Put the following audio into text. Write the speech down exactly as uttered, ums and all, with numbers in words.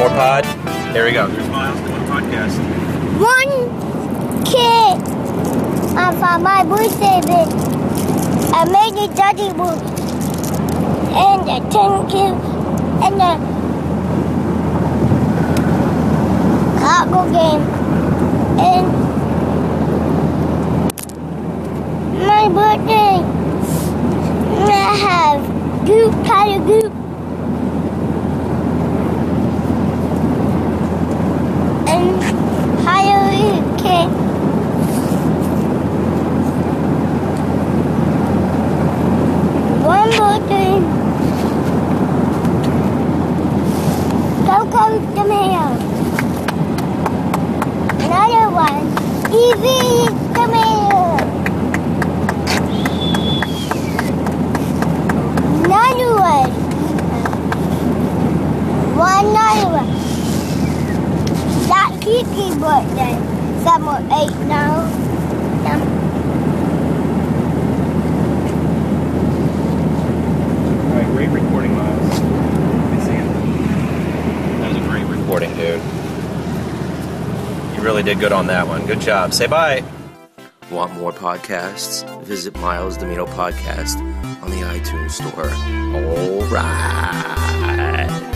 more pod? Here we go. There's Miles doing a podcast. One kid uh, for my birthday, I made a daddy book and a ten kids and a cargo game. And my birthday, I have goop, kind of goop. And Halloween cake. One birthday, Coco tomato. Another one, Evie tomato. Another one, one another one. That Kiki birthday, someone ate now. Yum. All right, great recording, Miles. Good seeing you. That was a great recording, dude. You really did good on that one. Good job. Say bye. Want more podcasts? Visit Miles Domino Podcast on the iTunes Store. All right.